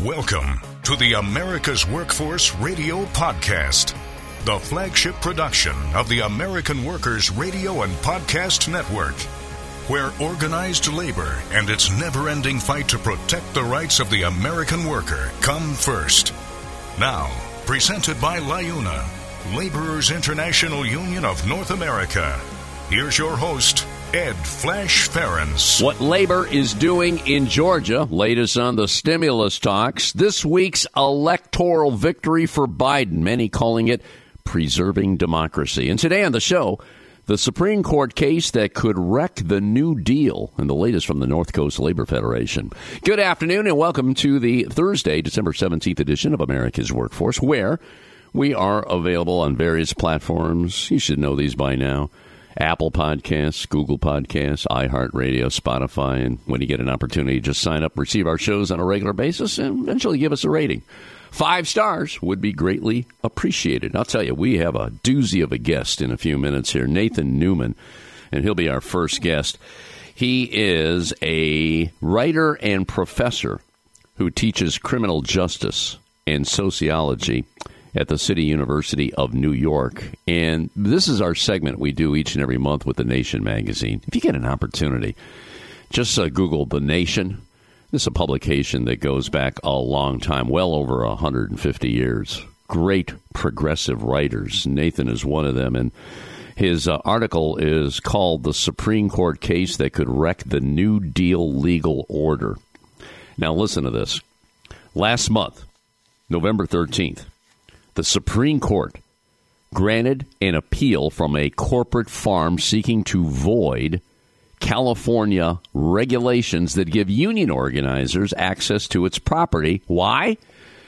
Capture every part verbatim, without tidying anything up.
Welcome to the America's Workforce Radio Podcast, the flagship production of the American Workers Radio and Podcast Network, where organized labor and its never-ending fight to protect the rights of the American worker come first. Now, presented by LIUNA, Laborers International Union of North America. Here's your host, Ed Flash Ferens. What labor is doing in Georgia. Latest on the stimulus talks. This week's electoral victory for Biden. Many calling it preserving democracy. And today on the show, the Supreme Court case that could wreck the New Deal. And the latest from the North Coast Labor Federation. Good afternoon and welcome to the Thursday, December seventeenth edition of America's Workforce, where we are available on various platforms. You should know these by now. Apple Podcasts, Google Podcasts, iHeartRadio, Spotify, and when you get an opportunity, just sign up, receive our shows on a regular basis, and eventually give us a rating. Five stars would be greatly appreciated. I'll tell you, we have a doozy of a guest in a few minutes here, Nathan Newman, and he'll be our first guest. He is a writer and professor who teaches criminal justice and sociology at the City University of New York. And this is our segment we do each and every month with The Nation magazine. If you get an opportunity, just uh, Google The Nation. This is a publication that goes back a long time, well over one hundred fifty years. Great progressive writers. Nathan is one of them. And his uh, article is called The Supreme Court Case That Could Wreck the New Deal Legal Order. Now listen to this. Last month, November thirteenth, the Supreme Court granted an appeal from a corporate farm seeking to void California regulations that give union organizers access to its property. Why?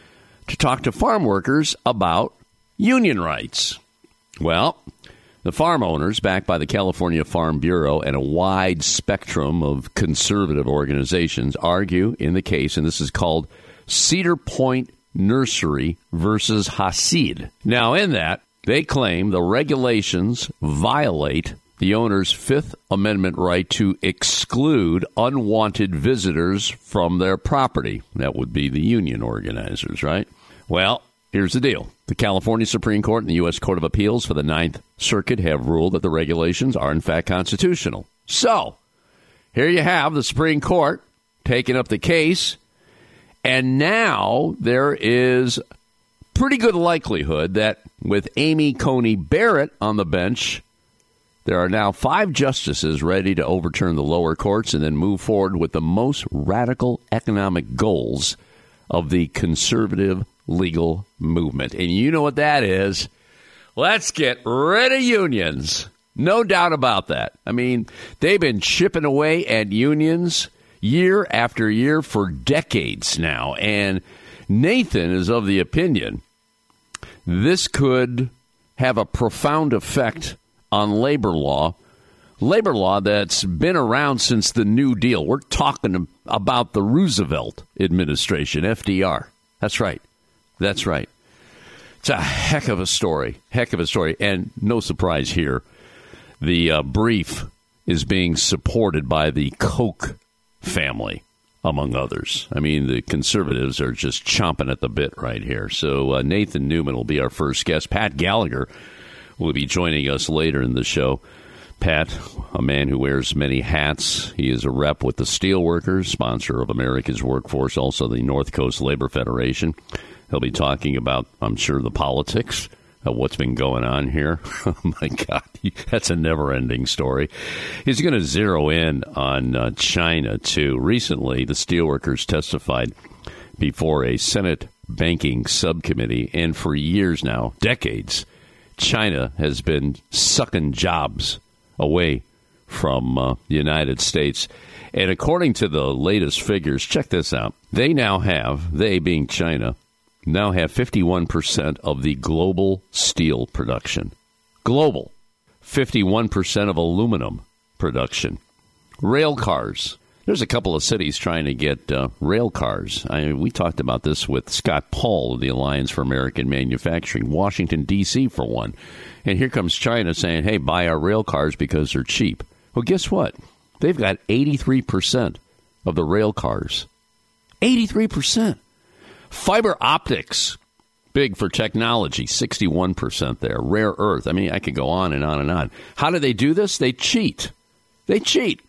To talk to farm workers about union rights. Well, the farm owners, backed by the California Farm Bureau and a wide spectrum of conservative organizations, argue in the case, and this is called Cedar Point Nursery versus Hasid. Now, in that, they claim the regulations violate the owner's Fifth Amendment right to exclude unwanted visitors from their property. That would be the union organizers, right? Well, here's the deal. The California Supreme Court and the U S Court of Appeals for the Ninth Circuit have ruled that the regulations are, in fact, constitutional. So, here you have the Supreme Court taking up the case. And now there is pretty good likelihood that with Amy Coney Barrett on the bench, there are now five justices ready to overturn the lower courts and then move forward with the most radical economic goals of the conservative legal movement. And you know what that is. Let's get rid of unions. No doubt about that. I mean, they've been chipping away at unions year after year for decades now. And Nathan is of the opinion this could have a profound effect on labor law, labor law that's been around since the New Deal. We're talking about the Roosevelt administration, F D R. That's right. That's right. It's a heck of a story, heck of a story. And no surprise here, the uh, brief is being supported by the Koch family, among others. I mean, the conservatives are just chomping at the bit right here. So uh, Nathan Newman will be our first guest. Pat Gallagher will be joining us later in the show. Pat, a man who wears many hats. He is a rep with the Steelworkers, sponsor of America's Workforce, also the North Coast Labor Federation. He'll be talking about, I'm sure, the politics of what's been going on here. Oh, my God. That's a never-ending story. He's going to zero in on uh, China, too. Recently, the Steelworkers testified before a Senate banking subcommittee, and for years now, decades, China has been sucking jobs away from uh, the United States. And according to the latest figures, check this out. They now have, they being China, now have fifty-one percent of the global steel production. Global. fifty-one percent of aluminum production. Rail cars. There's a couple of cities trying to get uh, rail cars. I mean, we talked about this with Scott Paul of the Alliance for American Manufacturing, Washington, D C for one. And here comes China saying, hey, buy our rail cars because they're cheap. Well, guess what? They've got eighty-three percent of the rail cars. eighty-three percent. Fiber optics, big for technology, sixty-one percent there. Rare earth. I mean, I could go on and on and on. How do they do this? They cheat. They cheat.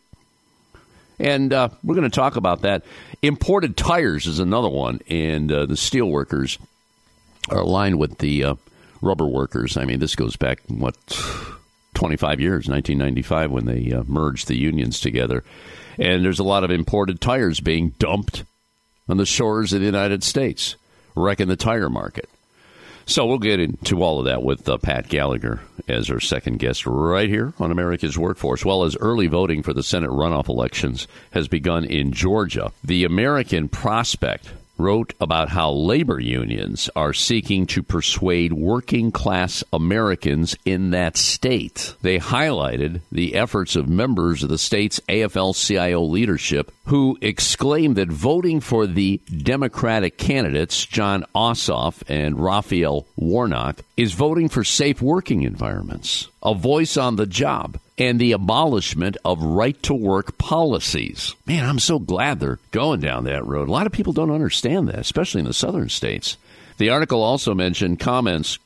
And uh, we're going to talk about that. Imported tires is another one. And uh, the steel workers are aligned with the uh, rubber workers. I mean, this goes back, what, twenty-five years, nineteen ninety-five, when they uh, merged the unions together. And there's a lot of imported tires being dumped on the shores of the United States, wrecking the tire market. So we'll get into all of that with uh, Pat Gallagher as our second guest right here on America's Workforce. Well, as early voting for the Senate runoff elections has begun in Georgia, the American Prospect wrote about how labor unions are seeking to persuade working-class Americans in that state. They highlighted the efforts of members of the state's A F L C I O leadership who exclaimed that voting for the Democratic candidates, Jon Ossoff and Raphael Warnock, is voting for safe working environments, a voice on the job, and the abolishment of right-to-work policies. Man, I'm so glad they're going down that road. A lot of people don't understand that, especially in the southern states. The article also mentioned comments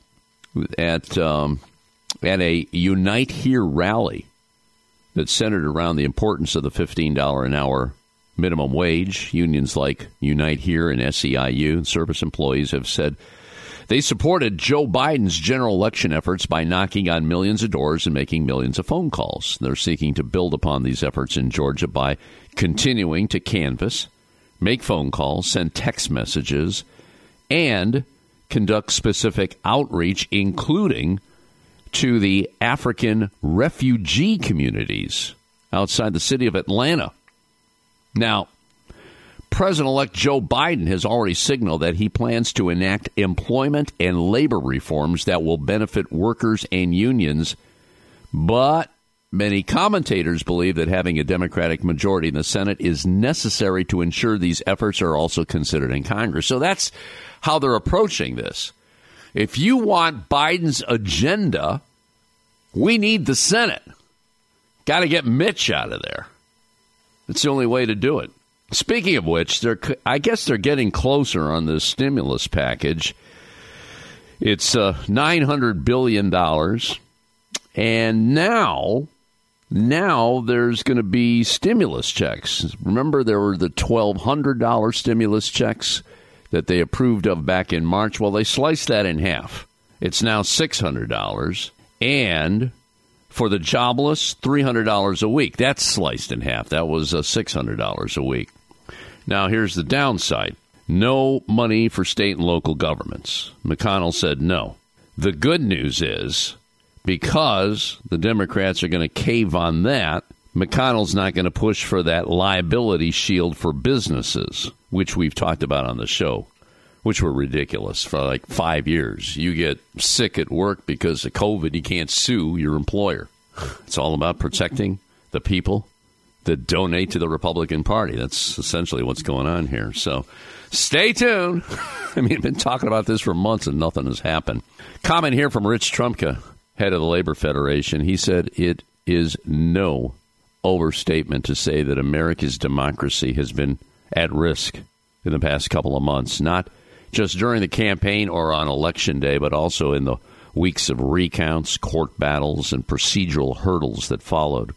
at um, at a Unite Here rally that centered around the importance of the fifteen dollars an hour minimum wage. Unions like Unite Here and S E I U and service employees have said they supported Joe Biden's general election efforts by knocking on millions of doors and making millions of phone calls. They're seeking to build upon these efforts in Georgia by continuing to canvass, make phone calls, send text messages, and conduct specific outreach, including to the African refugee communities outside the city of Atlanta. Now, President-elect Joe Biden has already signaled that he plans to enact employment and labor reforms that will benefit workers and unions. But many commentators believe that having a Democratic majority in the Senate is necessary to ensure these efforts are also considered in Congress. So that's how they're approaching this. If you want Biden's agenda, we need the Senate. Got to get Mitch out of there. That's the only way to do it. Speaking of which, they're, I guess they're getting closer on the stimulus package. It's uh, nine hundred billion dollars. And now, now there's going to be stimulus checks. Remember, there were the twelve hundred dollars stimulus checks that they approved of back in March. Well, they sliced that in half. It's now six hundred dollars. And for the jobless, three hundred dollars a week. That's sliced in half. That was uh, six hundred dollars a week. Now, here's the downside. No money for state and local governments. McConnell said no. The good news is, because the Democrats are going to cave on that, McConnell's not going to push for that liability shield for businesses, which we've talked about on the show, which were ridiculous for like five years. You get sick at work because of COVID, you can't sue your employer. It's all about protecting the people that donate to the Republican Party. That's essentially what's going on here. So stay tuned. I mean, I've been talking about this for months and nothing has happened. Comment here from Rich Trumka, head of the Labor Federation. He said it is no overstatement to say that America's democracy has been at risk in the past couple of months, not just during the campaign or on Election Day, but also in the weeks of recounts, court battles, and procedural hurdles that followed.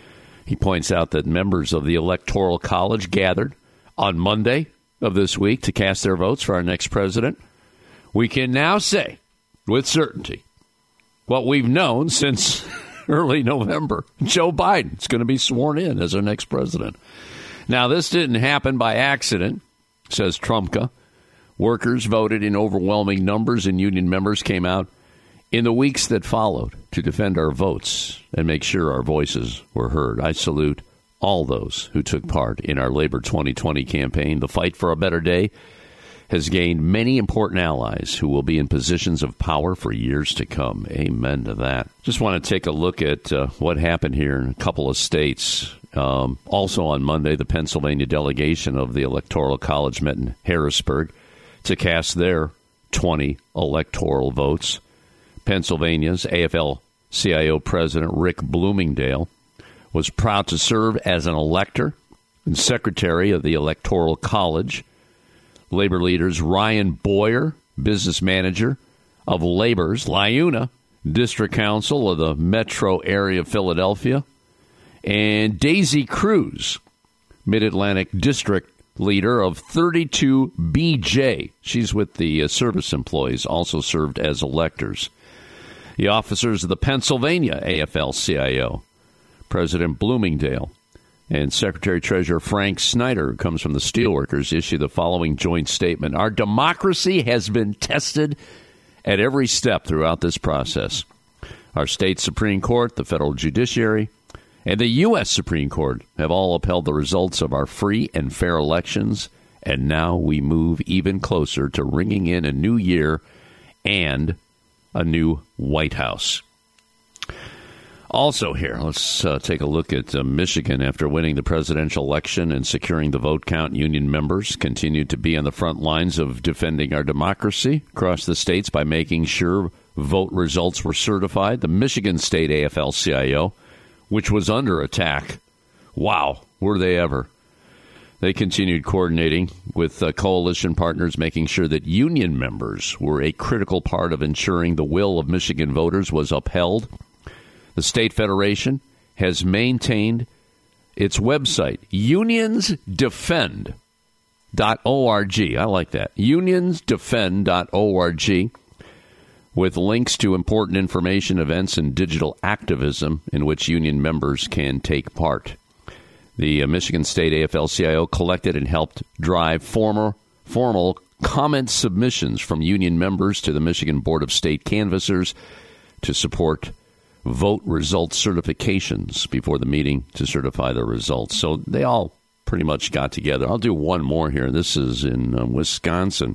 He points out that members of the Electoral College gathered on Monday of this week to cast their votes for our next president. We can now say with certainty what we've known since early November. Joe Biden is going to be sworn in as our next president. Now, this didn't happen by accident, says Trumka. Workers voted in overwhelming numbers, and union members came out in the weeks that followed to defend our votes and make sure our voices were heard. I salute all those who took part in our Labor twenty twenty campaign. The fight for a better day has gained many important allies who will be in positions of power for years to come. Amen to that. Just want to take a look at uh, what happened here in a couple of states. Um, also on Monday, the Pennsylvania delegation of the Electoral College met in Harrisburg to cast their twenty electoral votes. Pennsylvania's A F L C I O President Rick Bloomingdale was proud to serve as an elector and secretary of the Electoral College, labor leaders Ryan Boyer, business manager of Labor's LiUNA, district council of the metro area of Philadelphia, and Daisy Cruz, Mid-Atlantic district leader of thirty-two B J. She's with the uh, service employees, also served as electors. The officers of the Pennsylvania A F L C I O, President Bloomingdale, and Secretary-Treasurer Frank Snyder, who comes from the Steelworkers, issued the following joint statement. Our democracy has been tested at every step throughout this process. Our state Supreme Court, the federal judiciary, and the U S Supreme Court have all upheld the results of our free and fair elections, and now we move even closer to ringing in a new year and a new White House. Also here, let's uh, take a look at uh, Michigan. After winning the presidential election and securing the vote count, union members continued to be on the front lines of defending our democracy across the states by making sure vote results were certified. The Michigan State A F L C I O, which was under attack. Wow, were they ever? They continued coordinating with uh, coalition partners, making sure that union members were a critical part of ensuring the will of Michigan voters was upheld. The state federation has maintained its website, unions defend dot org. I like that. unions defend dot org, with links to important information, events, and digital activism in which union members can take part. The uh, Michigan State A F L C I O collected and helped drive former, formal comment submissions from union members to the Michigan Board of State Canvassers to support vote result certifications before the meeting to certify the results. So they all pretty much got together. I'll do one more here. This is in uh, Wisconsin.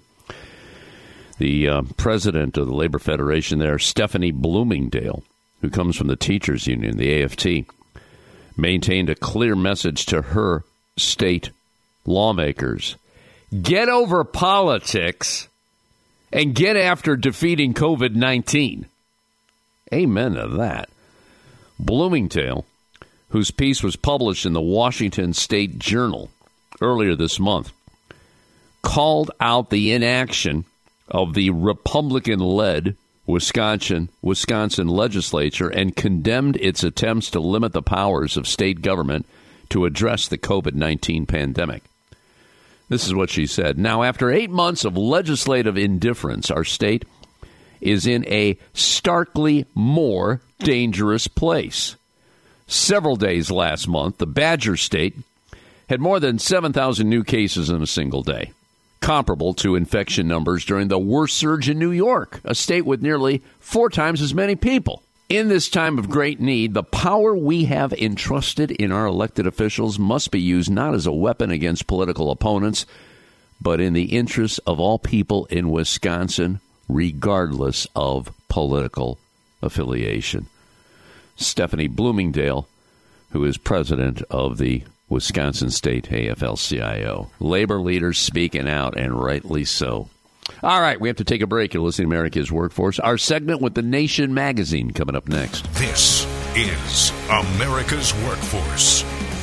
The uh, president of the Labor Federation there, Stephanie Bloomingdale, who comes from the teachers union, the A F T, maintained a clear message to her state lawmakers. Get over politics and get after defeating covid nineteen. Amen to that. Bloomingdale, whose piece was published in the Washington State Journal earlier this month, called out the inaction of the Republican-led Wisconsin Wisconsin legislature and condemned its attempts to limit the powers of state government to address the covid nineteen pandemic. This is what she said. Now, after eight months of legislative indifference, our state is in a starkly more dangerous place. Several days last month, the Badger State had more than seven thousand new cases in a single day, comparable to infection numbers during the worst surge in New York, a state with nearly four times as many people. In this time of great need, the power we have entrusted in our elected officials must be used not as a weapon against political opponents, but in the interests of all people in Wisconsin, regardless of political affiliation. Stephanie Bloomingdale, who is president of the Wisconsin State A F L C I O. Labor leaders speaking out, and rightly so. All right, we have to take a break. You're listening to America's Workforce. Our segment with The Nation magazine coming up next. This is America's Workforce.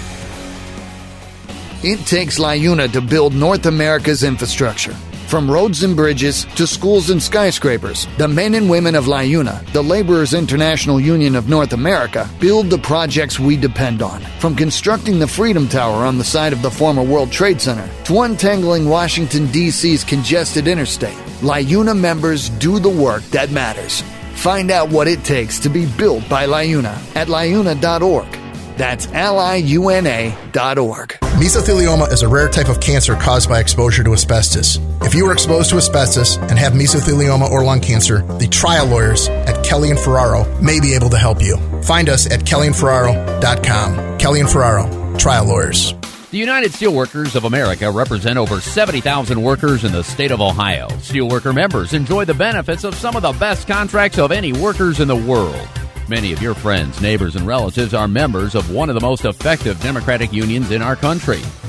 It takes LiUNA to build North America's infrastructure. From roads and bridges to schools and skyscrapers, the men and women of LiUNA, the Laborers International Union of North America, build the projects we depend on. From constructing the Freedom Tower on the site of the former World Trade Center to untangling Washington, D C's congested interstate, LiUNA members do the work that matters. Find out what it takes to be built by LiUNA at liuna dot org. That's L I U N A dot org. Mesothelioma is a rare type of cancer caused by exposure to asbestos. If you were exposed to asbestos and have mesothelioma or lung cancer, the trial lawyers at Kelly and Ferraro may be able to help you. Find us at kelly and ferraro dot com. Kelly and Ferraro, trial lawyers. The United Steelworkers of America represent over seventy thousand workers in the state of Ohio. Steelworker members enjoy the benefits of some of the best contracts of any workers in the world. Many of your friends, neighbors, and relatives are members of one of the most effective Democratic unions in our country.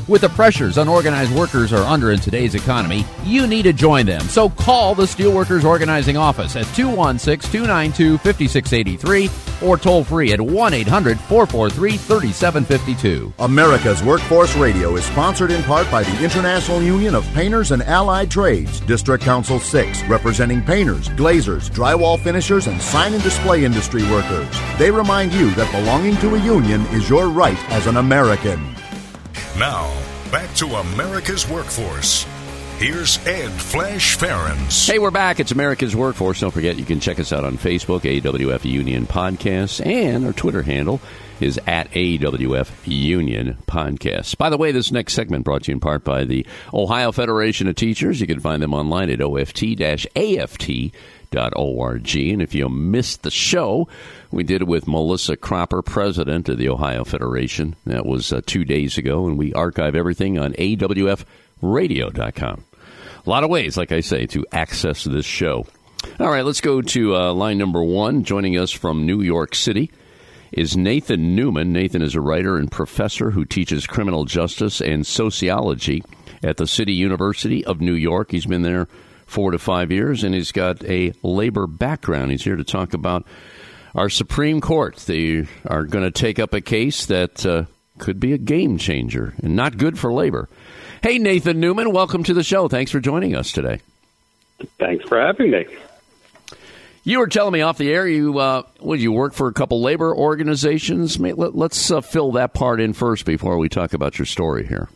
With the pressures unorganized workers are under in today's economy, you need to join them. So call the Steelworkers Organizing Office at two one six, two nine two, five six eight three or toll free at one eight hundred, four four three, three seven five two. America's Workforce Radio is sponsored in part by the International Union of Painters and Allied Trades, District Council six, representing painters, glazers, drywall finishers, and sign and display industry workers. They remind you that belonging to a union is your right as an American. Now, back to America's Workforce. Here's Ed Flash Ferens. Hey, we're back. It's America's Workforce. Don't forget, you can check us out on Facebook, A W F Union Podcast, and our Twitter handle is at A W F Union Podcast. By the way, this next segment brought to you in part by the Ohio Federation of Teachers. You can find them online at O F T A F T dot org. And if you missed the show, we did it with Melissa Cropper, president of the Ohio Federation. That was uh, two days ago, and we archive everything on A W F radio dot com. A lot of ways, like I say, to access this show. All right, let's go to uh, line number one. Joining us from New York City is Nathan Newman. Nathan is a writer and professor who teaches criminal justice and sociology at the City University of New York. He's been there four to five years, and he's got a labor background. He's here to talk about our Supreme Court. They are going to take up a case that uh, could be a game changer and not good for labor. Hey, Nathan Newman, welcome to the show. Thanks for joining us today. Thanks for having me. You were telling me off the air you uh, well, you work for a couple labor organizations. Let, let's uh, fill that part in first before we talk about your story here.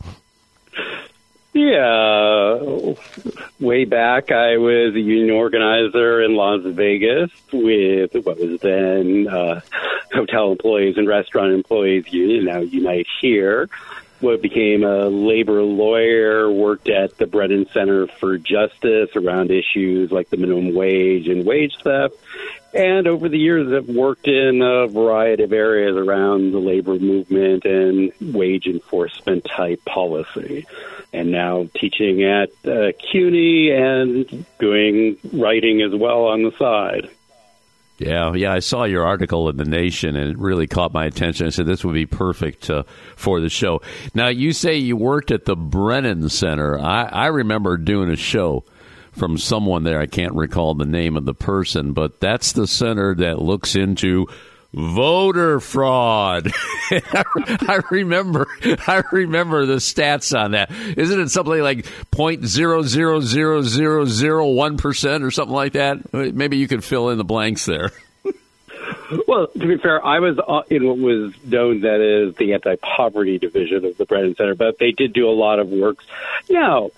Yeah, way back I was a union organizer in Las Vegas with what was then uh, Hotel Employees and Restaurant Employees Union, now Unite Here. What became a labor lawyer, worked at the Brennan Center for Justice around issues like the minimum wage and wage theft. And over the years, I've worked in a variety of areas around the labor movement and wage enforcement type policy. And now teaching at uh, CUNY and doing writing as well on the side. Yeah, yeah, I saw your article in The Nation, and it really caught my attention. I said this would be perfect uh, for the show. Now, you say you worked at the Brennan Center. I, I remember doing a show from someone there. I can't recall the name of the person, but that's the center that looks into voter fraud. I, I remember I remember the stats on that. Isn't it something like zero point zero zero zero zero zero one percent or something like that? Maybe you could fill in the blanks there. Well, to be fair, I was in what was known that is the anti-poverty division of the Brennan Center, but they did do a lot of work. Now,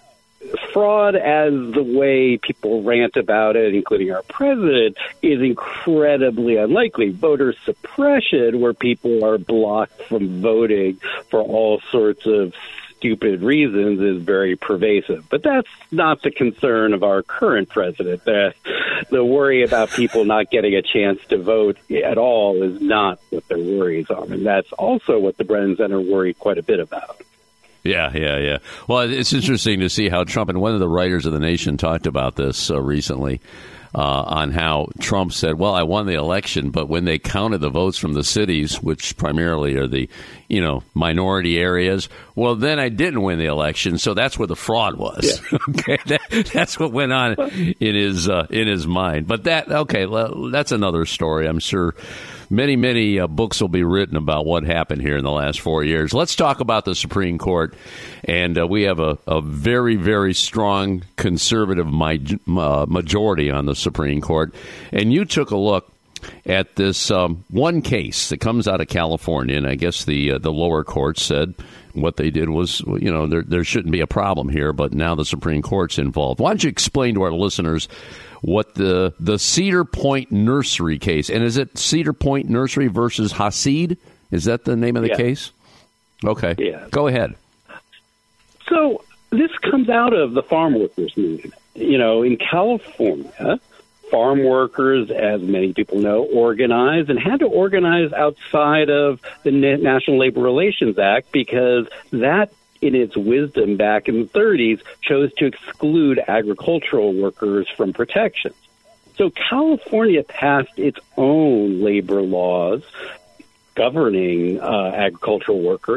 fraud, as the way people rant about it, including our president, is incredibly unlikely. Voter suppression, where people are blocked from voting for all sorts of stupid reasons, is very pervasive. But that's not the concern of our current president. The, the worry about people not getting a chance to vote at all is not what their worries are. And that's also what the Brennan Center worried quite a bit about. Yeah, yeah, yeah. Well, it's interesting to see how Trump, and one of the writers of The Nation talked about this uh, recently, uh, on how Trump said, well, I won the election, but when they counted the votes from the cities, which primarily are the, you know, minority areas, well, then I didn't win the election, so that's where the fraud was. Yeah. Okay, that, that's what went on in his uh, in his mind. But that, okay, well, that's another story. I'm sure Many, many uh, books will be written about what happened here in the last four years. Let's talk about the Supreme Court. And uh, we have a, a very, very strong conservative mi- uh, majority on the Supreme Court. And you took a look at this um, one case that comes out of California. And I guess the uh, the lower court said what they did was, you know, there, there shouldn't be a problem here. But now the Supreme Court's involved. Why don't you explain to our listeners what the the Cedar Point Nursery case, and is it Cedar Point Nursery versus Hasid? Is that the name of the yeah. case? Okay. Yeah. Go ahead. So this comes out of the farm workers movement. You know, in California, farm workers, as many people know, organized and had to organize outside of the National Labor Relations Act because that, in its wisdom back in the thirties, chose to exclude agricultural workers from protections. So California passed its own labor laws governing uh, agricultural workers,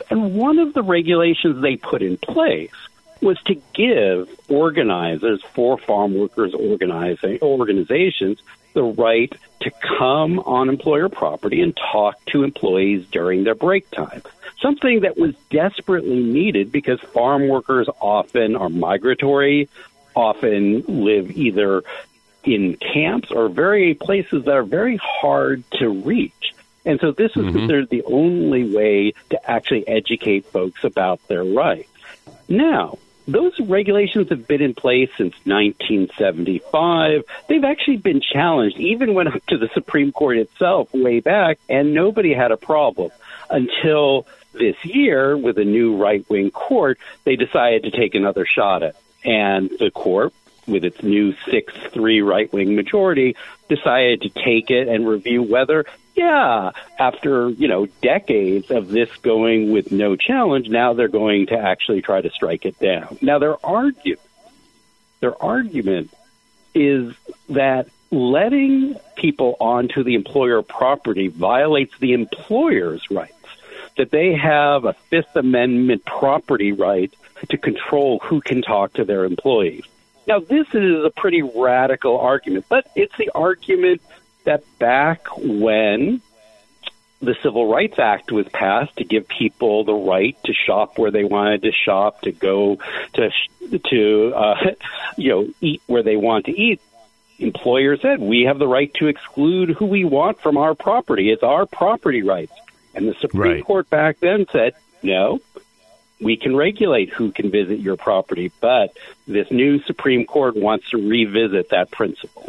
And one of the regulations they put in place was to give organizers for farm workers organizing organizations the right to come on employer property and talk to employees during their break time, something that was desperately needed because farm workers often are migratory, often live either in camps or very places that are very hard to reach. And so this is mm-hmm. considered the only way to actually educate folks about their rights. Now, those regulations have been in place since nineteen seventy-five. They've actually been challenged, even went up to the Supreme Court itself way back, and nobody had a problem until this year with a new right-wing court. They decided to take another shot at it. And the court, with its new six three right-wing majority, decided to take it and review whether, yeah, after, you know, decades of this going with no challenge, now they're going to actually try to strike it down. Now, their argument, their argument is that letting people onto the employer property violates the employer's rights, that they have a Fifth Amendment property right to control who can talk to their employees. Now, this is a pretty radical argument, but it's the argument that back when the Civil Rights Act was passed to give people the right to shop where they wanted to shop, to go to, to uh, you know, eat where they want to eat, employers said, we have the right to exclude who we want from our property. It's our property rights. And the Supreme right. Court back then said, no, we can regulate who can visit your property, but this new Supreme Court wants to revisit that principle.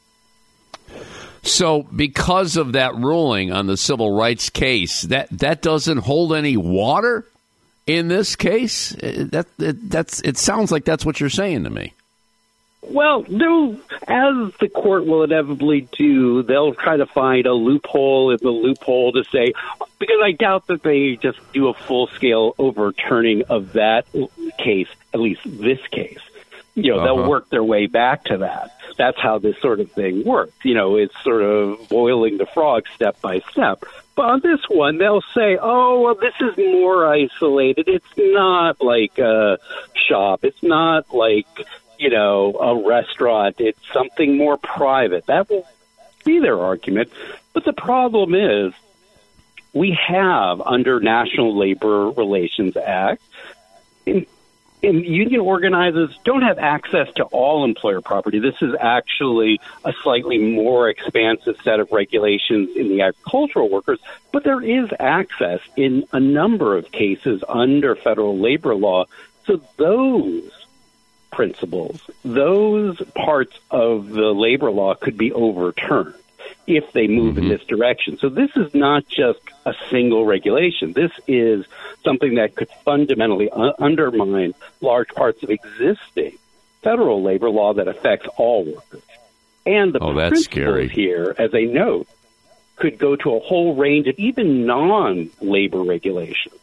So because of that ruling on the civil rights case, that, that doesn't hold any water in this case? That, that that's it sounds like that's what you're saying to me. Well, no, as the court will inevitably do, they'll try to find a loophole in the loophole to say, because I doubt that they just do a full-scale overturning of that case, at least this case. You know, uh-huh. they'll work their way back to that. That's how this sort of thing works. You know, it's sort of boiling the frog step by step. But on this one, they'll say, oh, well, this is more isolated. It's not like a shop. It's not like, you know, a restaurant. It's something more private. That will be their argument. But the problem is we have, under National Labor Relations Act, in And union organizers don't have access to all employer property. This is actually a slightly more expansive set of regulations in the agricultural workers, but there is access in a number of cases under federal labor law. So those principles, those parts of the labor law could be overturned if they move mm-hmm. in this direction. So this is not just a single regulation. This is something that could fundamentally un- undermine large parts of existing federal labor law that affects all workers. And the oh, that's principles scary. here, as a note, could go to a whole range of even non-labor regulations.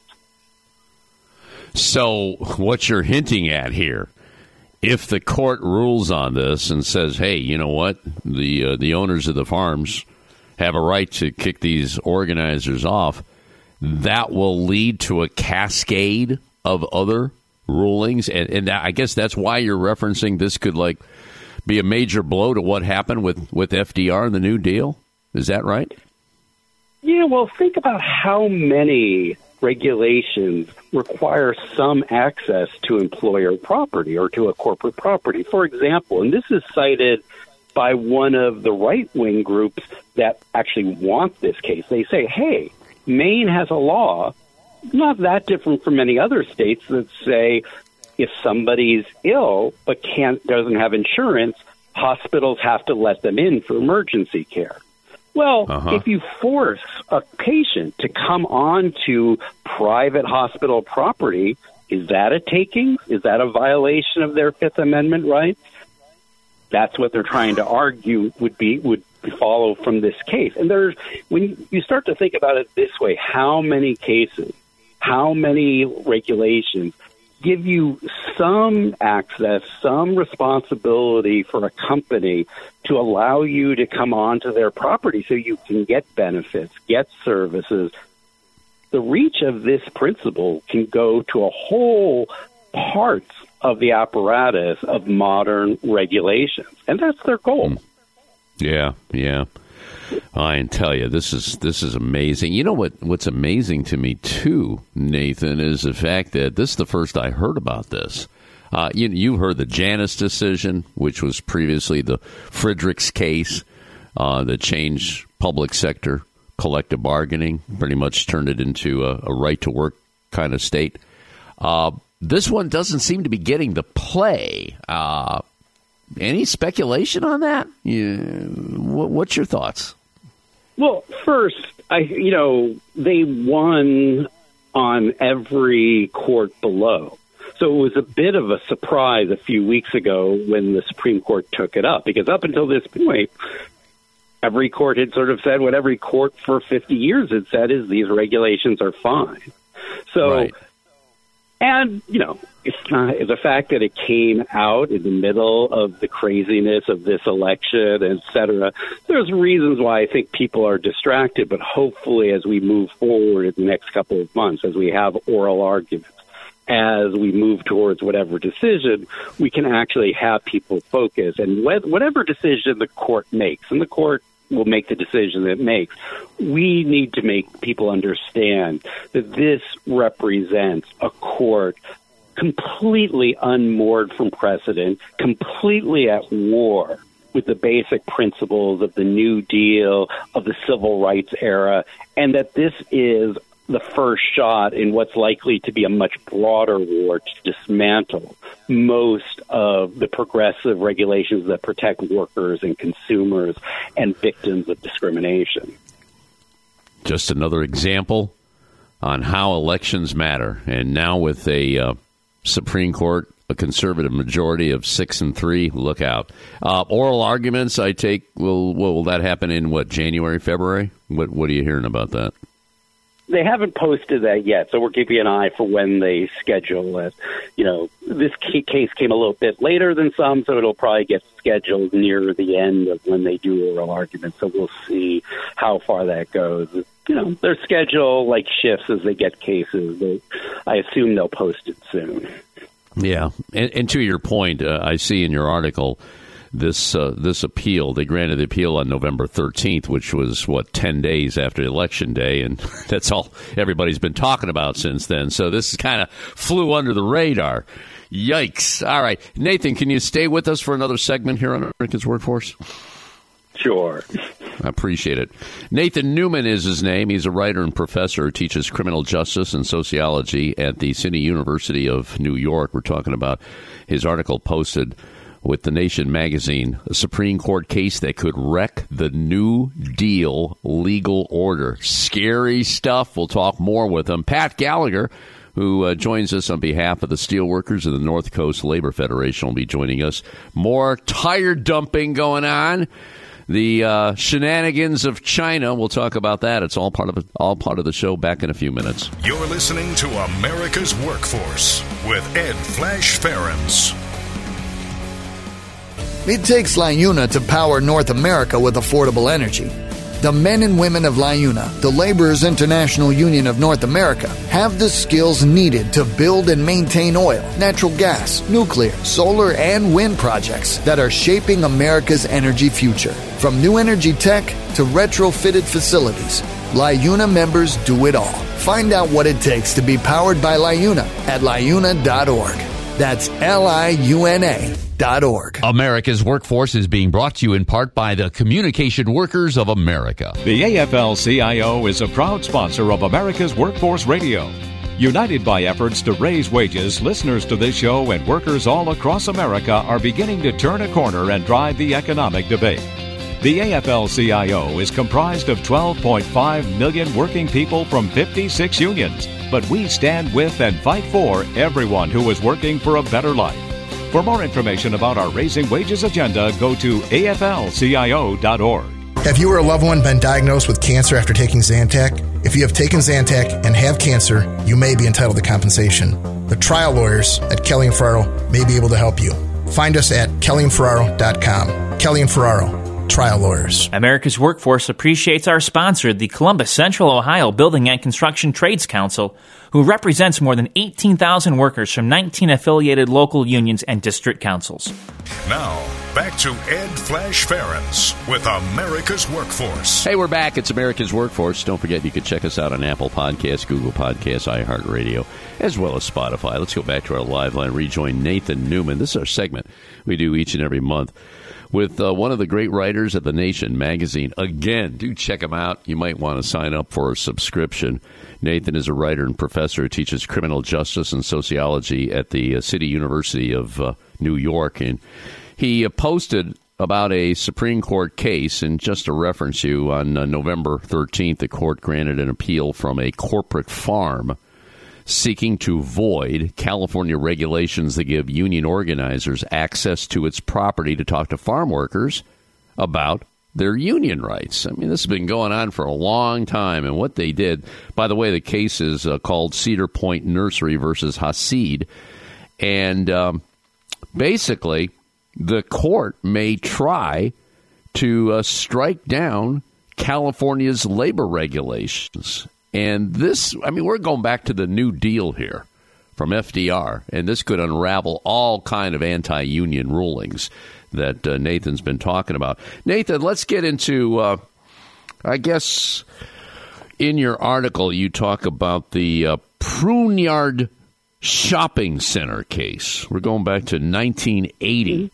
So what you're hinting at here, if the court rules on this and says, hey, you know what, the uh, the owners of the farms have a right to kick these organizers off, that will lead to a cascade of other rulings. And, and I guess that's why you're referencing this could like be a major blow to what happened with, with F D R and the New Deal. Is that right? Yeah, well, think about how many regulations require some access to employer property or to a corporate property. For example, and this is cited by one of the right-wing groups that actually want this case. They say, hey, Maine has a law not that different from many other states that say if somebody's ill but can't doesn't have insurance, hospitals have to let them in for emergency care. Well, uh-huh. if you force a patient to come on to private hospital property, is that a taking? Is that a violation of their Fifth Amendment rights? That's what they're trying to argue would be would follow from this case. And there's when you start to think about it this way, how many cases, how many regulations give you some access, some responsibility for a company to allow you to come onto their property so you can get benefits, get services, the reach of this principle can go to a whole parts of the apparatus of modern regulations, and that's their goal. Yeah, yeah. I can tell you, this is this is amazing. You know what? What's amazing to me too, Nathan, is the fact that this is the first I heard about this. Uh, you you heard the Janus decision, which was previously the Friedrichs case uh, that changed public sector collective bargaining, pretty much turned it into a, a right to work kind of state. Uh, this one doesn't seem to be getting the play. Uh, any speculation on that? You, what, what's your thoughts? Well, first, I you know they won on every court below. So it was a bit of a surprise a few weeks ago when the Supreme Court took it up, because up until this point, every court had sort of said what every court for fifty years had said is these regulations are fine. So, right. And, you know, it's not the fact that it came out in the middle of the craziness of this election, et cetera. There's reasons why I think people are distracted, but hopefully as we move forward in the next couple of months, as we have oral arguments, as we move towards whatever decision, we can actually have people focus. And whatever decision the court makes, and the court will make the decision that it makes, we need to make people understand that this represents a court completely unmoored from precedent, completely at war with the basic principles of the New Deal, of the civil rights era, and that this is the first shot in what's likely to be a much broader war to dismantle most of the progressive regulations that protect workers and consumers and victims of discrimination. Just another example on how elections matter. And now with a uh, Supreme Court, a conservative majority of six and three, look out. Uh, oral arguments, I take, will will that happen in, what, January, February? What What are you hearing about that? They haven't posted that yet, so we're keeping an eye for when they schedule it. You know, this case came a little bit later than some, so it'll probably get scheduled near the end of when they do oral arguments. So we'll see how far that goes. You know, their schedule like shifts as they get cases. They, I assume they'll post it soon. Yeah, and, and to your point, uh, I see in your article this uh, this appeal. They granted the appeal on November thirteenth, which was, what, ten days after Election Day, and that's all everybody's been talking about since then. So this kind of flew under the radar. Yikes. All right. Nathan, can you stay with us for another segment here on America's Workforce? Sure. I appreciate it. Nathan Newman is his name. He's a writer and professor who teaches criminal justice and sociology at the City University of New York. We're talking about his article posted with The Nation magazine, a Supreme Court case that could wreck the New Deal legal order. Scary stuff. We'll talk more with him. Pat Gallagher, who uh, joins us on behalf of the Steelworkers of the North Coast Labor Federation, will be joining us. More tire dumping going on. The uh, shenanigans of China. We'll talk about that. It's all part of all part of the show. Back in a few minutes. You're listening to America's Workforce with Ed Flash Ferens. It takes LiUNA to power North America with affordable energy. The men and women of LiUNA, the Laborers International Union of North America, have the skills needed to build and maintain oil, natural gas, nuclear, solar, and wind projects that are shaping America's energy future. From new energy tech to retrofitted facilities, LiUNA members do it all. Find out what it takes to be powered by LiUNA at liuna dot org. That's L I U N A dot org. America's Workforce is being brought to you in part by the Communication Workers of America. The A F L C I O is a proud sponsor of America's Workforce Radio. United by efforts to raise wages, listeners to this show and workers all across America are beginning to turn a corner and drive the economic debate. The A F L C I O is comprised of twelve point five million working people from fifty-six unions, but we stand with and fight for everyone who is working for a better life. For more information about our Raising Wages agenda, go to A F L C I O dot org. Have you or a loved one been diagnosed with cancer after taking Zantac? If you have taken Zantac and have cancer, you may be entitled to compensation. The trial lawyers at Kelly and Ferraro may be able to help you. Find us at Kelly and Ferraro dot com. Kelly and Ferraro, trial lawyers. America's Workforce appreciates our sponsor, the Columbus Central Ohio Building and Construction Trades Council, who represents more than eighteen thousand workers from nineteen affiliated local unions and district councils. Now, back to Ed Flash Ferens with America's Workforce. Hey, we're back. It's America's Workforce. Don't forget you can check us out on Apple Podcasts, Google Podcasts, iHeartRadio, as well as Spotify. Let's go back to our live line, rejoin Nathan Newman. This is our segment we do each and every month with uh, one of the great writers of The Nation magazine. Again, do check him out. You might want to sign up for a subscription. Nathan is a writer and professor who teaches criminal justice and sociology at the uh, City University of uh, New York. And he uh, posted about a Supreme Court case, and just to reference you, on uh, November thirteenth, the court granted an appeal from a corporate farm seeking to void California regulations that give union organizers access to its property to talk to farm workers about their union rights. I mean, this has been going on for a long time, and what they did, by the way, the case is uh, called Cedar Point Nursery versus Hasid, and um, basically the court may try to uh, strike down California's labor regulations. And this, I mean, we're going back to the New Deal here from F D R, and this could unravel all kind of anti-union rulings that uh, Nathan's been talking about. Nathan, let's get into, uh, I guess, in your article, you talk about the uh, Pruneyard Shopping Center case. We're going back to nineteen eighty.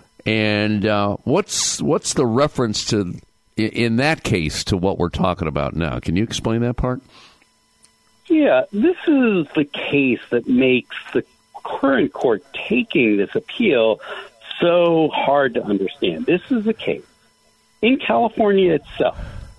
And uh, what's what's the reference to in that case to what we're talking about now? Can you explain that part? Yeah, this is the case that makes the current court taking this appeal so hard to understand. This is a case in California itself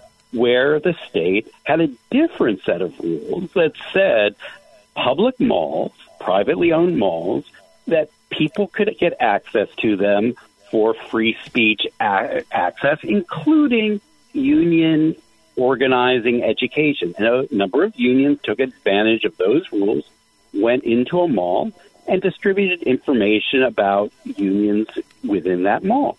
where the state had a different set of rules that said public malls, privately owned malls, that people could get access to them for free speech a- access, including union organizing education. And a number of unions took advantage of those rules, went into a mall, and distributed information about unions within that mall.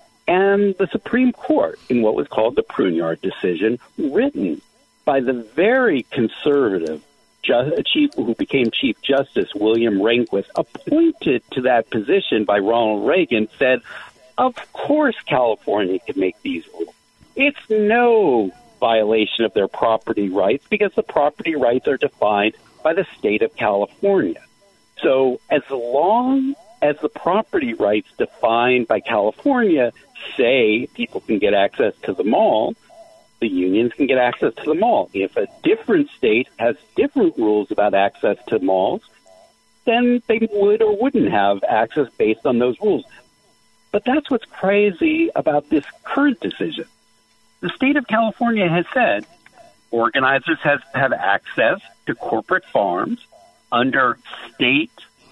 And the Supreme Court, in what was called the Pruneyard decision, written by the very conservative Just, chief, who became Chief Justice William Rehnquist, appointed to that position by Ronald Reagan, said, of course California can make these rules. It's no violation of their property rights because the property rights are defined by the state of California. So as long as the property rights defined by California say people can get access to the mall, the unions can get access to the mall. If a different state has different rules about access to malls, then they would or wouldn't have access based on those rules. But that's what's crazy about this current decision. The state of California has said organizers have, have access to corporate farms under state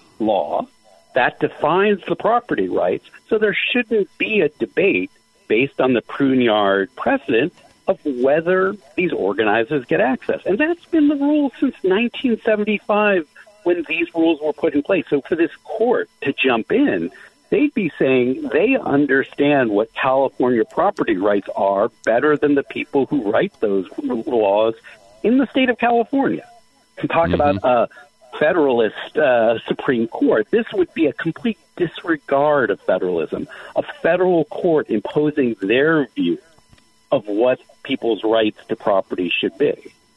law that defines the property rights, so there shouldn't be a debate based on the Pruneyard precedent of whether these organizers get access. And that's been the rule since nineteen seventy-five when these rules were put in place. So for this court to jump in, they'd be saying they understand what California property rights are better than the people who write those laws in the state of California. To talk mm-hmm. about a federalist uh, Supreme Court, this would be a complete disregard of federalism, a federal court imposing their view of what people's rights to property should be.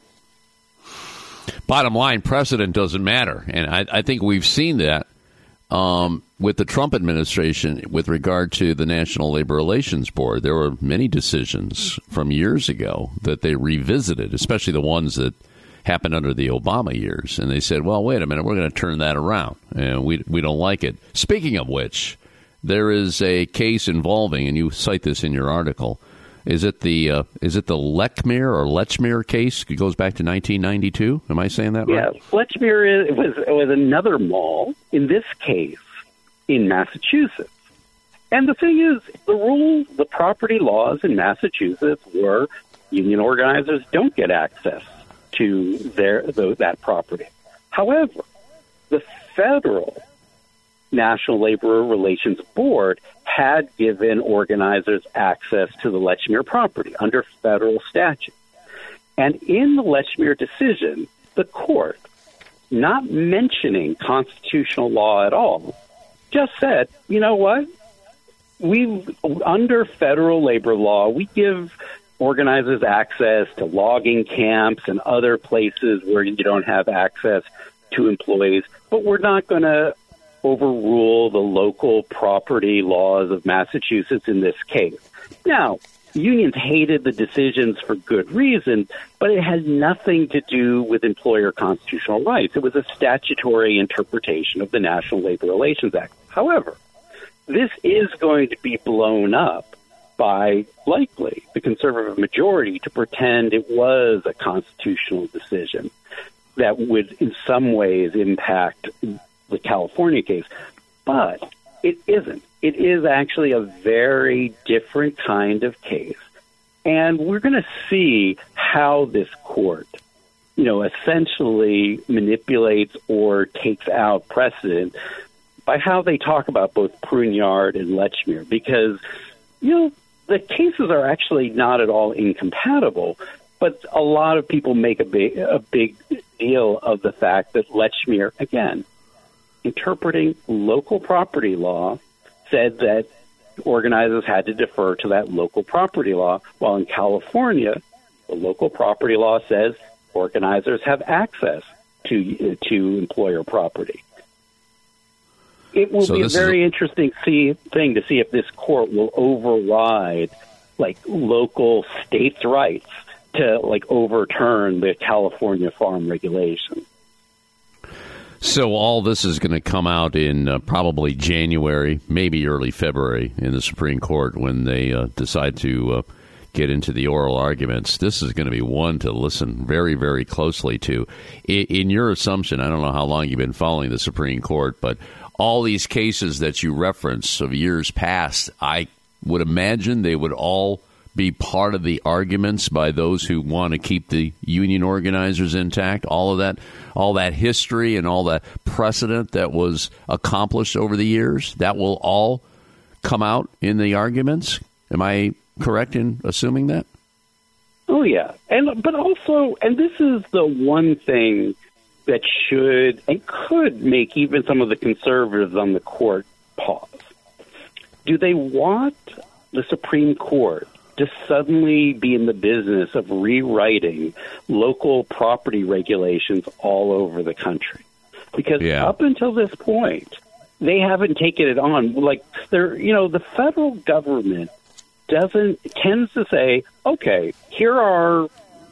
Bottom line, precedent doesn't matter. And I, I think we've seen that um, with the Trump administration with regard to the National Labor Relations Board. There were many decisions from years ago that they revisited, especially the ones that happened under the Obama years. And they said, well, wait a minute, we're going to turn that around. And we, we don't like it. Speaking of which, there is a case involving, and you cite this in your article, Is it the uh, is it the Lechmere or Lechmere case? It goes back to nineteen ninety-two. Am I saying that right? Yeah, Lechmere was was another mall. In this case, in Massachusetts. And the thing is, the rules, the property laws in Massachusetts were union organizers don't get access to their the, that property. However, the federal National Labor Relations Board had given organizers access to the Lechmere property under federal statute. And in the Lechmere decision, the court, not mentioning constitutional law at all, just said, you know what? We, under federal labor law, we give organizers access to logging camps and other places where you don't have access to employees, but we're not going to overrule the local property laws of Massachusetts in this case. Now, unions hated the decisions for good reason, but it had nothing to do with employer constitutional rights. It was a statutory interpretation of the National Labor Relations Act. However, this is going to be blown up by, likely, the conservative majority to pretend it was a constitutional decision that would in some ways impact the California case. But it isn't. It is actually a very different kind of case. And we're going to see how this court, you know, essentially manipulates or takes out precedent by how they talk about both Pruneyard and Lechmere, because, you know, the cases are actually not at all incompatible, but a lot of people make a big, a big deal of the fact that Lechmere, again, interpreting local property law, said that organizers had to defer to that local property law, while in California, the local property law says organizers have access to to employer property. It will so be a very a- interesting see, thing to see if this court will override like local states' rights to like overturn the California farm regulation. So all this is going to come out in uh, probably January, maybe early February in the Supreme Court when they uh, decide to uh, get into the oral arguments. This is going to be one to listen very, very closely to. In, in your assumption, I don't know how long you've been following the Supreme Court, but all these cases that you reference of years past, I would imagine they would all be part of the arguments by those who want to keep the union organizers intact, all of that, all that history and all that precedent that was accomplished over the years, that will all come out in the arguments. Am I correct in assuming that? Oh, yeah. And but also, and this is the one thing that should and could make even some of the conservatives on the court pause. Do they want the Supreme Court to suddenly be in the business of rewriting local property regulations all over the country? Because yeah. up until this point, they haven't taken it on. Like, they're, you know, the federal government doesn't tends to say, okay, here are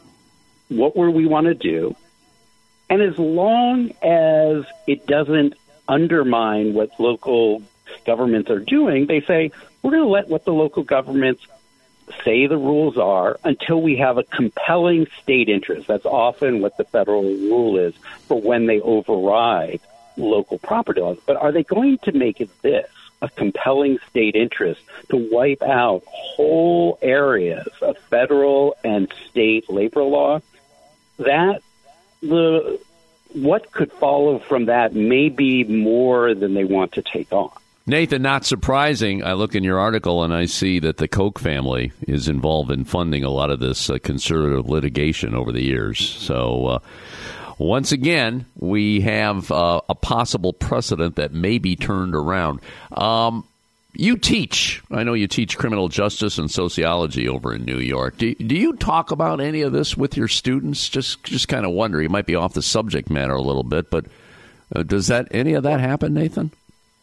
what we want to do. And as long as it doesn't undermine what local governments are doing, they say, we're going to let what the local governments say the rules are until we have a compelling state interest. That's often what the federal rule is for when they override local property laws. But are they going to make it this, a compelling state interest, to wipe out whole areas of federal and state labor law? That the what could follow from that may be more than they want to take on. Nathan, not surprising, I look in your article and I see that the Koch family is involved in funding a lot of this uh, conservative litigation over the years. So, uh, once again, we have uh, a possible precedent that may be turned around. Um, you teach, I know you teach criminal justice and sociology over in New York. Do, do you talk about any of this with your students? Just, just kind of wonder. You might be off the subject matter a little bit, but uh, does that any of that happen, Nathan?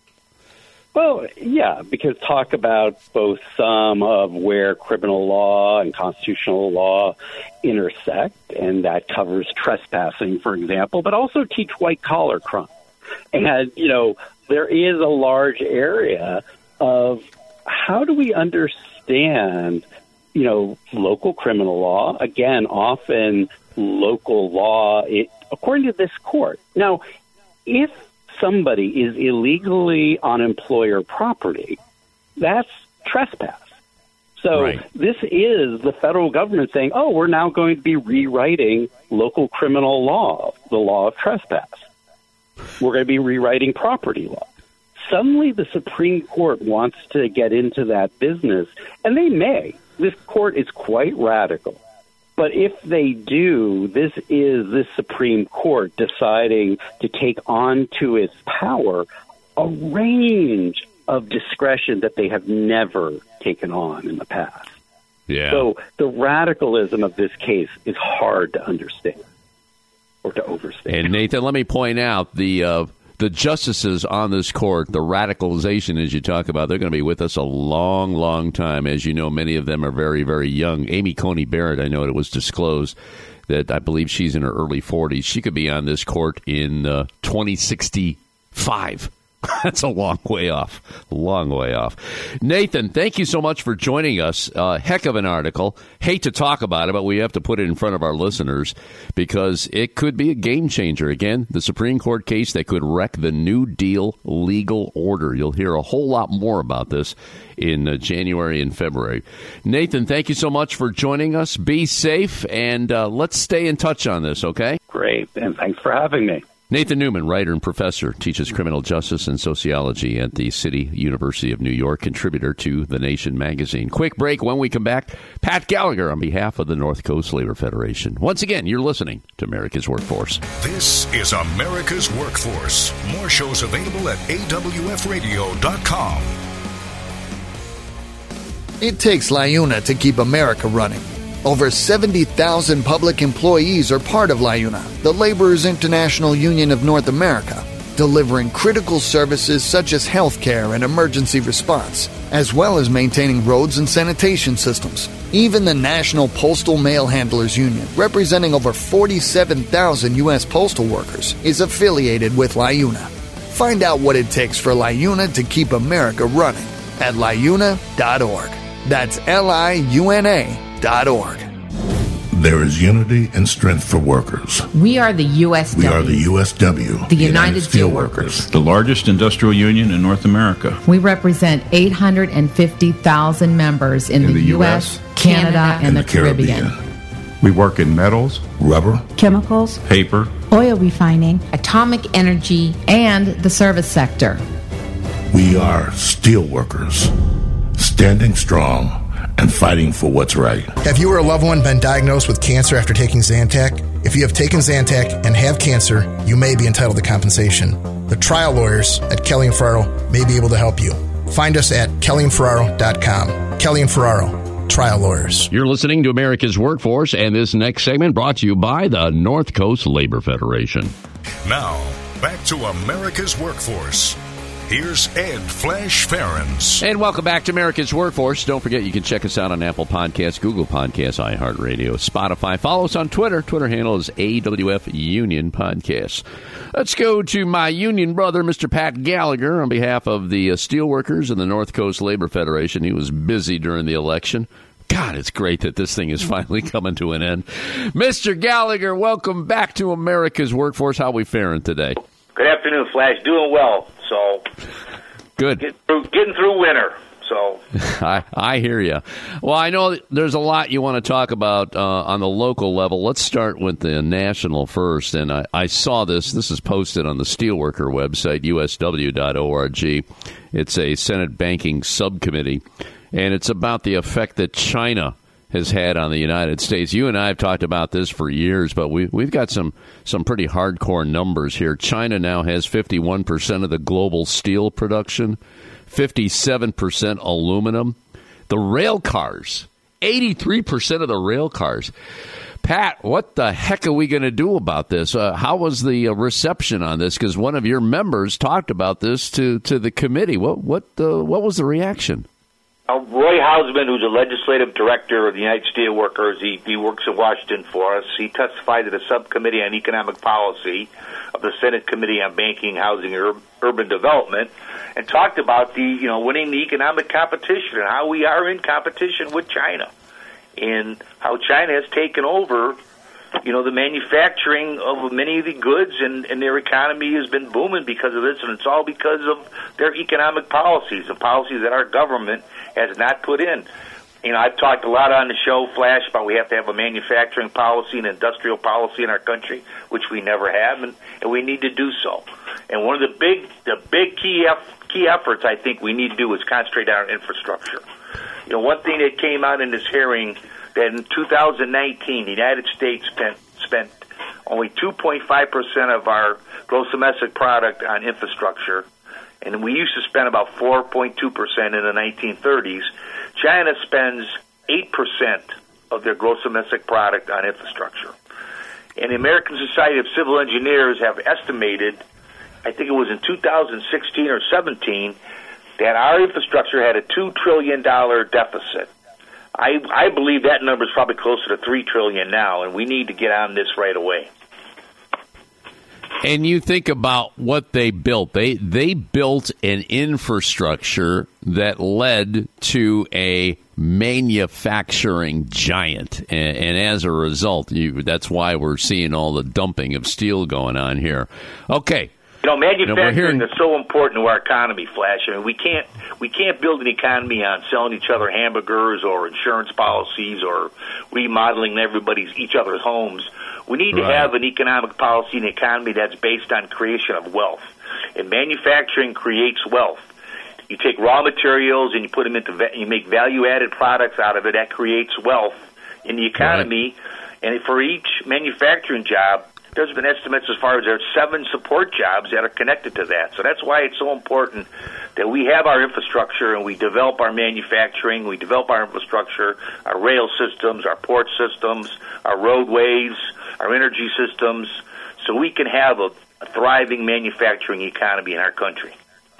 Well, yeah, because talk about both some of where criminal law and constitutional law intersect, and that covers trespassing, for example, but also teach white-collar crime. And, you know, there is a large area of how do we understand, you know, local criminal law, again, often local law, it, according to this court. Now, if somebody is illegally on employer property, that's trespass. So right. This is the federal government saying, oh, we're now going to be rewriting local criminal law, the law of trespass. We're going to be rewriting property law. suddenly the Supreme Court wants to get into that business, and they may. This court is quite radical. But if they do, this is this Supreme Court deciding to take on to its power a range of discretion that they have never taken on in the past. Yeah. So the radicalism of this case is hard to understand or to overstate. And Nathan, let me point out the uh, the justices on this court, the radicalization as you talk about, they're going to be with us a long, long time. As you know, many of them are very, very young. Amy Coney Barrett, I know it was disclosed that I believe she's in her early forties. She could be on this court in uh, twenty sixty-five. That's a long way off. A long way off. Nathan, thank you so much for joining us. Uh, heck of an article. Hate to talk about it, but we have to put it in front of our listeners because it could be a game changer. Again, the Supreme Court case that could wreck the New Deal legal order. You'll hear a whole lot more about this in uh, January and February. Nathan, thank you so much for joining us. Be safe, and uh, let's stay in touch on this, okay? Great, and thanks for having me. Nathan Newman, writer and professor, teaches criminal justice and sociology at the City University of New York, contributor to The Nation magazine. Quick break. When we come back, Pat Gallagher on behalf of the North Coast Labor Federation. Once again, you're listening to America's Workforce. This is America's Workforce. More shows available at A W F radio dot com. It takes LIUNA to keep America running. Over seventy thousand public employees are part of LIUNA, the Laborers International Union of North America, delivering critical services such as healthcare and emergency response, as well as maintaining roads and sanitation systems. Even the National Postal Mail Handlers Union, representing over forty-seven thousand U S postal workers, is affiliated with LIUNA. Find out what it takes for LIUNA to keep America running at liuna dot org. That's L I U N A dot org. There is unity and strength for workers. We are the U S W. We are the U S W. The, the United, United Steelworkers. The largest industrial union in North America. We represent eight hundred fifty thousand members in, in the, the U S, Canada, Canada and, and the, the Caribbean. Caribbean. We work in metals, rubber, chemicals, paper, oil refining, atomic energy, and the service sector. We are steelworkers, standing strong and fighting for what's right. Have you or a loved one been diagnosed with cancer after taking Zantac? If you have taken Zantac and have cancer, you may be entitled to compensation. The trial lawyers at Kelly and Ferraro may be able to help you. Find us at kelly and ferraro dot com. Kelly and Ferraro, trial lawyers. You're listening to America's Workforce, and this next segment brought to you by the North Coast Labor Federation. Now, back to America's Workforce. Here's Ed Flash Ferens. And welcome back to America's Workforce. Don't forget you can check us out on Apple Podcasts, Google Podcasts, iHeartRadio, Spotify. Follow us on Twitter. Twitter handle is A W F Union Podcasts. Let's go to my union brother, Mister Pat Gallagher, on behalf of the uh, Steelworkers and the North Coast Labor Federation. He was busy during the election. God, it's great that this thing is finally coming to an end. Mister Gallagher, welcome back to America's Workforce. How are we faring today? Good afternoon, Flash. Doing well. So, good. Get through, getting through winter. So, I I hear you. Well, I know there's a lot you want to talk about uh, on the local level. Let's start with the national first. And I, I saw this. This is posted on the Steelworker website, U S W dot org. It's a Senate Banking Subcommittee, and it's about the effect that China has had on the United States. You and I have talked about this for years, but we, we've got some, some pretty hardcore numbers here. China now has fifty-one percent of the global steel production, fifty-seven percent aluminum. The rail cars, eighty-three percent of the rail cars. Pat, what the heck are we going to do about this? Uh, how was the uh, reception on this? Because one of your members talked about this to, to the committee. What what uh, what was the reaction? Uh, Roy Hausman, who's a legislative director of the United Steelworkers, he, he works in Washington for us. He testified at a subcommittee on economic policy of the Senate Committee on Banking, Housing, and Ur- Urban Development, and talked about the you know winning the economic competition and how we are in competition with China, and how China has taken over you know the manufacturing of many of the goods, and, and their economy has been booming because of this, and it's all because of their economic policies, the policies that our government has not put in. You know, I've talked a lot on the show, Flash, about we have to have a manufacturing policy and industrial policy in our country, which we never have, and, and we need to do so. And one of the big, the big key key efforts I think we need to do is concentrate on our infrastructure. You know, one thing that came out in this hearing that in two thousand nineteen, the United States spent spent only two point five percent of our gross domestic product on infrastructure, and we used to spend about four point two percent in the nineteen thirties. China spends eight percent of their gross domestic product on infrastructure. And the American Society of Civil Engineers have estimated, I think it was in two thousand sixteen or seventeen, that our infrastructure had a two trillion dollars deficit. I, I believe that number is probably closer to three trillion dollars now, and we need to get on this right away. And you think about what they built. They they built an infrastructure that led to a manufacturing giant. And, and as a result, you, that's why we're seeing all the dumping of steel going on here. Okay. You know, manufacturing you know, hearing- is so important to our economy, Flash. I mean, we can't we can't build an economy on selling each other hamburgers or insurance policies or remodeling everybody's each other's homes. We need to Right. have an economic policy and economy that's based on creation of wealth. And manufacturing creates wealth. You take raw materials and you put them into va- you make value-added products out of it. That creates wealth in the economy. Right. And for each manufacturing job, there's been estimates as far as there's seven support jobs that are connected to that. So that's why it's so important that we have our infrastructure and we develop our manufacturing, we develop our infrastructure, our rail systems, our port systems, our roadways, our energy systems, so we can have a, a thriving manufacturing economy in our country.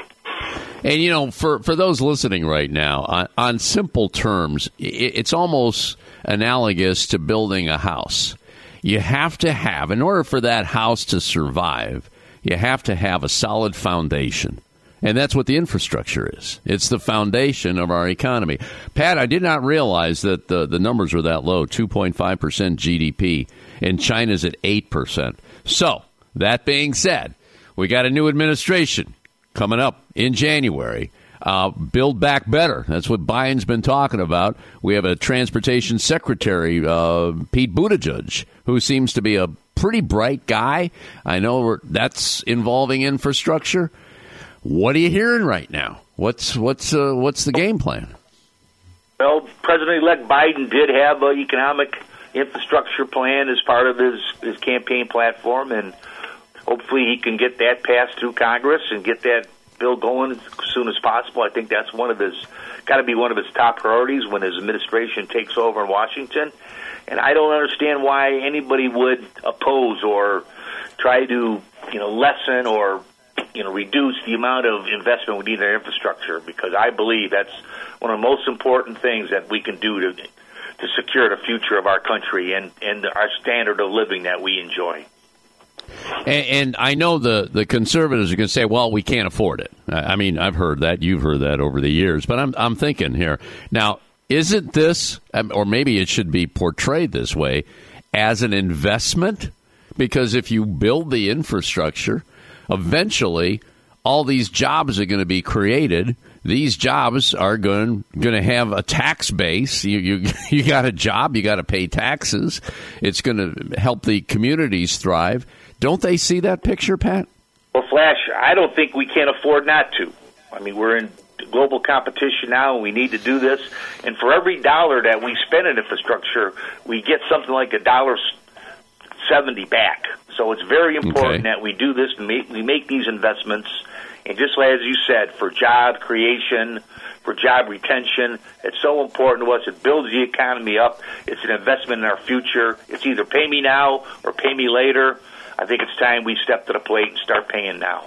And, you know, for, for those listening right now, on, on simple terms, it, it's almost analogous to building a house. You have to have, in order for that house to survive, you have to have a solid foundation. And that's what the infrastructure is. It's the foundation of our economy. Pat, I did not realize that the, the numbers were that low, two point five percent G D P, and China's at eight percent. So, that being said, we got a new administration coming up in January. Uh, build back better. That's what Biden's been talking about. We have a transportation secretary, uh, Pete Buttigieg, who seems to be a pretty bright guy. I know we're, that's involving infrastructure. What are you hearing right now? What's what's uh, what's the game plan? Well, President-elect Biden did have an economic infrastructure plan as part of his, his campaign platform, and hopefully he can get that passed through Congress and get that bill going as soon as possible. I think that's one of his, got to be one of his top priorities when his administration takes over in Washington. And I don't understand why anybody would oppose or try to, you know, lessen or, you know, reduce the amount of investment we need in our infrastructure, because I believe that's one of the most important things that we can do to to secure the future of our country and, and our standard of living that we enjoy. And, and I know the, the conservatives are going to say, well, we can't afford it. I mean, I've heard that. You've heard that over the years. But I'm I'm thinking here, now, isn't this, or maybe it should be portrayed this way, as an investment? Because if you build the infrastructure, eventually all these jobs are going to be created. These jobs are going going to have a tax base. You you you got a job, you got to pay taxes. It's going to help the communities thrive. Don't they see that picture, Pat? Well, Flash, I don't think we can afford not to. I mean, we're in global competition now, and we need to do this. And for every dollar that we spend in infrastructure, we get something like a dollar seventy back. So it's very important okay. that we do this and make, we make these investments. And just as you said, for job creation, for job retention, it's so important to us. It builds the economy up. It's an investment in our future. It's either pay me now or pay me later. I think it's time we step to the plate and start paying now.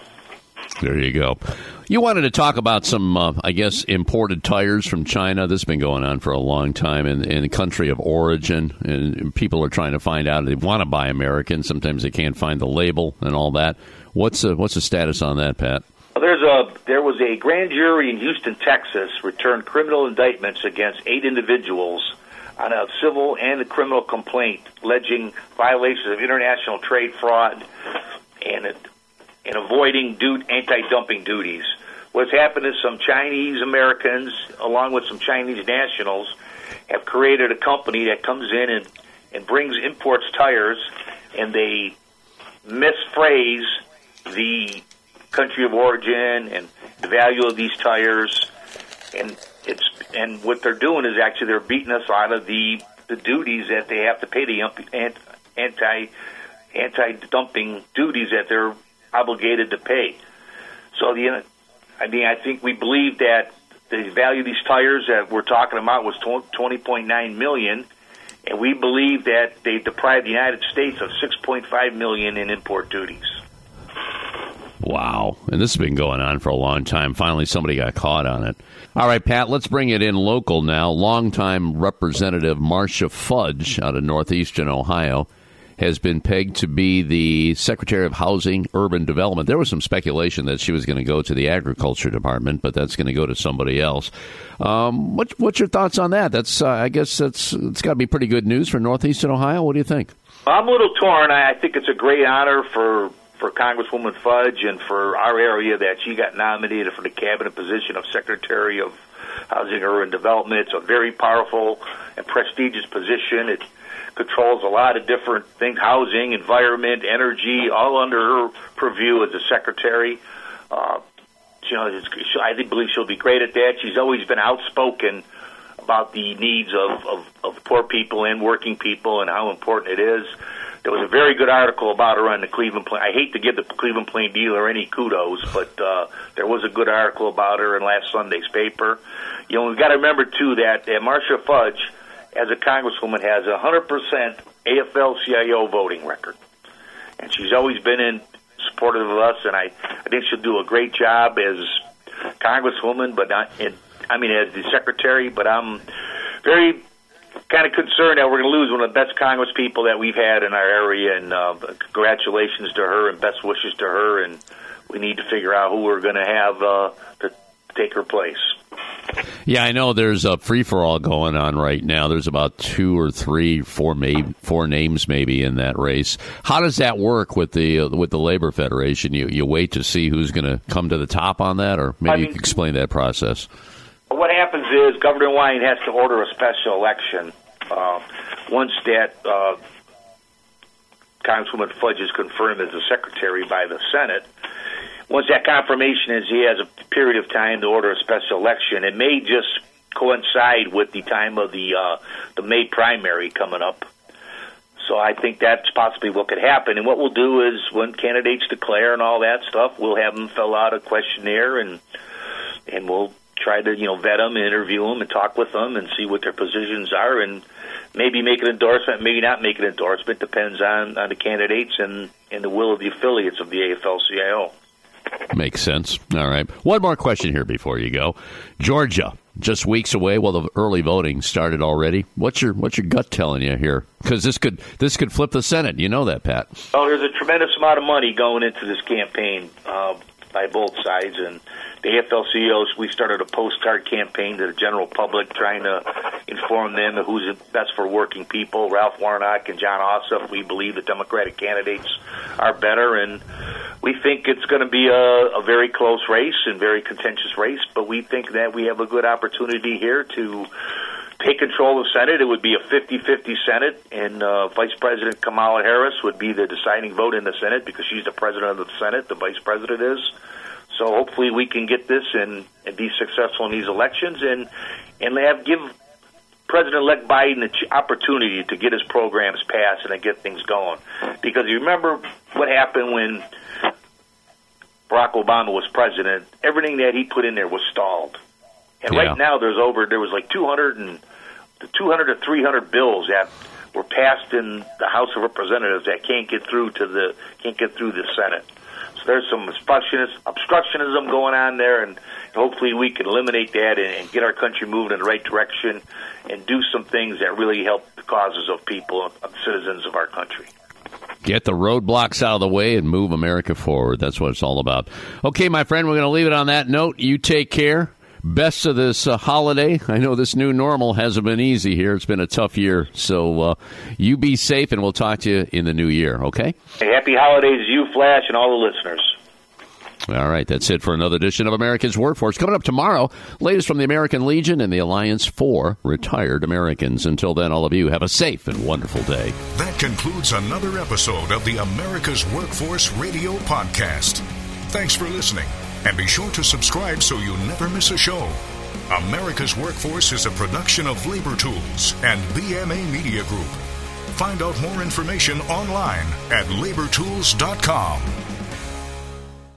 There you go. You wanted to talk about some, uh, I guess, imported tires from China. This has been going on for a long time in, in the country of origin, and people are trying to find out. They want to buy American. Sometimes they can't find the label and all that. What's the, what's the status on that, Pat? Well, there's a there was a grand jury in Houston, Texas, returned criminal indictments against eight individuals on a civil and a criminal complaint alleging violations of international trade fraud and it, and avoiding due, anti-dumping duties. What's happened is some Chinese Americans, along with some Chinese nationals, have created a company that comes in and, and brings imports tires, and they misphrase the country of origin and the value of these tires. And it's and what they're doing is actually they're beating us out of the, the duties that they have to pay, the anti anti-dumping duties that they're obligated to pay. So the I mean I think we believe that the value of these tires that we're talking about was twenty point nine million dollars, and we believe that they deprived the United States of six point five million dollars in import duties. Wow. And this has been going on for a long time. Finally, somebody got caught on it. All right, Pat, let's bring it in local now. Longtime Representative Marcia Fudge out of northeastern Ohio has been pegged to be the Secretary of Housing, Urban Development. There was some speculation that she was going to go to the Agriculture Department, but that's going to go to somebody else. Um, what, what's your thoughts on that? That's, uh, I guess that's it's got to be pretty good news for northeastern Ohio. What do you think? I'm a little torn. I think it's a great honor for, for Congresswoman Fudge and for our area that she got nominated for the cabinet position of Secretary of Housing and Urban Development. It's a very powerful and prestigious position. It controls a lot of different things, housing, environment, energy, all under her purview as a secretary. Uh, you know, it's, I think, believe she'll be great at that. She's always been outspoken about the needs of, of, of poor people and working people and how important it is. There was a very good article about her on the Cleveland Plain. I hate to give the Cleveland Plain Dealer any kudos, but uh, there was a good article about her in last Sunday's paper. You know, we've got to remember, too, that uh, Marcia Fudge, as a congresswoman, has a one hundred percent A F L C I O voting record. And she's always been in supportive of us, and I, I think she'll do a great job as congresswoman, but not in, I mean, as the secretary, but I'm very kind of concerned that we're going to lose one of the best congresspeople that we've had in our area, and uh, congratulations to her and best wishes to her, and we need to figure out who we're going to have uh, to take her place. Yeah, I know there's a free-for-all going on right now. There's about two or three, four, maybe, four names maybe in that race. How does that work with the uh, with the Labor Federation? You you wait to see who's going to come to the top on that, or maybe I mean, you can explain that process. What happens is Governor Wine has to order a special election uh, once that uh, Congresswoman Fudge is confirmed as the secretary by the Senate. Once that confirmation is, he has a period of time to order a special election. It may just coincide with the time of the uh, the May primary coming up. So I think that's possibly what could happen. And what we'll do is when candidates declare and all that stuff, we'll have them fill out a questionnaire, and and we'll try to, you know, vet them, and interview them, and talk with them, and see what their positions are, and maybe make an endorsement, maybe not make an endorsement. Depends on, on the candidates and, and the will of the affiliates of the A F L C I O. Makes sense. All right. One more question here before you go. Georgia, just weeks away. Well, the early voting started already. What's your what's your gut telling you here? Because this could this could flip the Senate. You know that, Pat. Well, there's a tremendous amount of money going into this campaign uh, by both sides, and the A F L C I Os, we started a postcard campaign to the general public, trying to inform them of who's best for working people. Ralph Warnock and John Ossoff, we believe the Democratic candidates are better, and we think it's going to be a, a very close race and very contentious race, but we think that we have a good opportunity here to take control of the Senate. It would be a fifty-fifty Senate, and uh, Vice President Kamala Harris would be the deciding vote in the Senate because she's the president of the Senate, the vice president is. So hopefully we can get this and, and be successful in these elections, and and have give President-elect Biden the opportunity to get his programs passed and to get things going. Because you remember what happened when Barack Obama was president, everything that he put in there was stalled. And yeah. right now there's over, there was like two hundred and two hundred to three hundred bills that were passed in the House of Representatives that can't get through to the, can't get through the Senate. So there's some obstructionism, obstructionism going on there, and hopefully we can eliminate that and, and get our country moving in the right direction and do some things that really help the causes of people, of citizens of our country. Get the roadblocks out of the way and move America forward. That's what it's all about. Okay, my friend, we're going to leave it on that note. You take care. Best of this uh, holiday. I know this new normal hasn't been easy here. It's been a tough year. So uh, you be safe, and we'll talk to you in the new year, okay? Hey, happy holidays to you, Flash, and all the listeners. All right, that's it for another edition of America's Workforce. Coming up tomorrow, latest from the American Legion and the Alliance for Retired Americans. Until then, all of you, have a safe and wonderful day. That concludes another episode of the America's Workforce Radio Podcast. Thanks for listening, and be sure to subscribe so you never miss a show. America's Workforce is a production of Labor Tools and B M A Media Group. Find out more information online at labor tools dot com.